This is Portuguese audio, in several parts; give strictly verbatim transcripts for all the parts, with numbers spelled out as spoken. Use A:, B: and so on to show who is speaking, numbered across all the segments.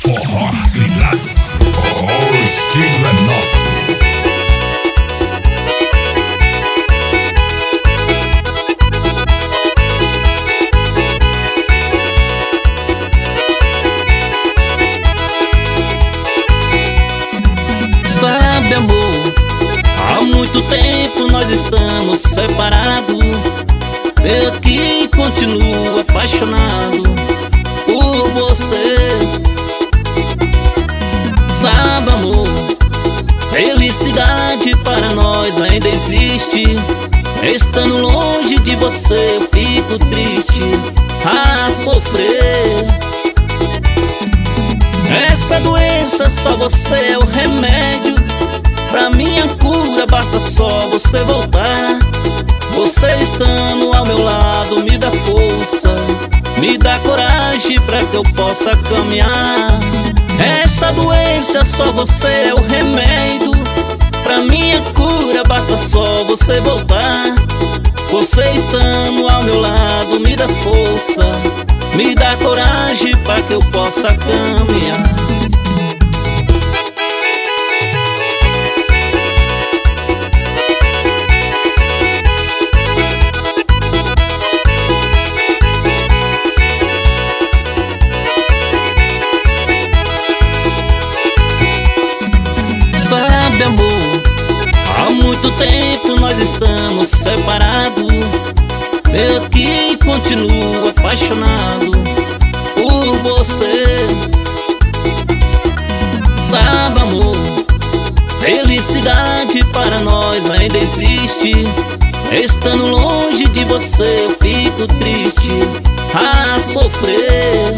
A: Forró grilado, o estilo é nosso.
B: Sabe, amor, há muito tempo nós estamos separados. Eu que continuo apaixonado por você. Sabe, amor, felicidade para nós ainda existe. Estando longe de você eu fico triste a sofrer. Essa doença só você é o remédio. Pra minha cura basta só você voltar. Você estando ao meu lado me dá força, me dá coragem pra que eu possa caminhar. Essa doença só você é o remédio. Pra minha cura basta só você voltar. Você estando ao meu lado me dá força, me dá coragem pra que eu possa caminhar. Sabe, amor, há muito tempo nós estamos separados. Eu que continuo apaixonado por você. Sabe, amor, felicidade para nós ainda existe. Estando longe de você eu fico triste a sofrer.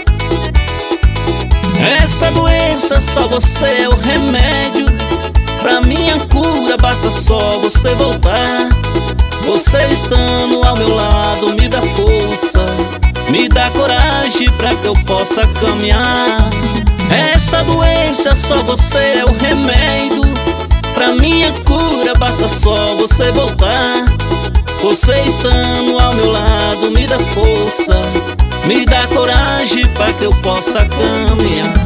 B: Essa doença só você é o remédio. Pra minha cura basta só você voltar. Você estando ao meu lado me dá força, me dá coragem pra que eu possa caminhar. Essa doença só você é o remédio. Pra minha cura basta só você voltar. Você estando ao meu lado me dá força, me dá coragem pra que eu possa caminhar.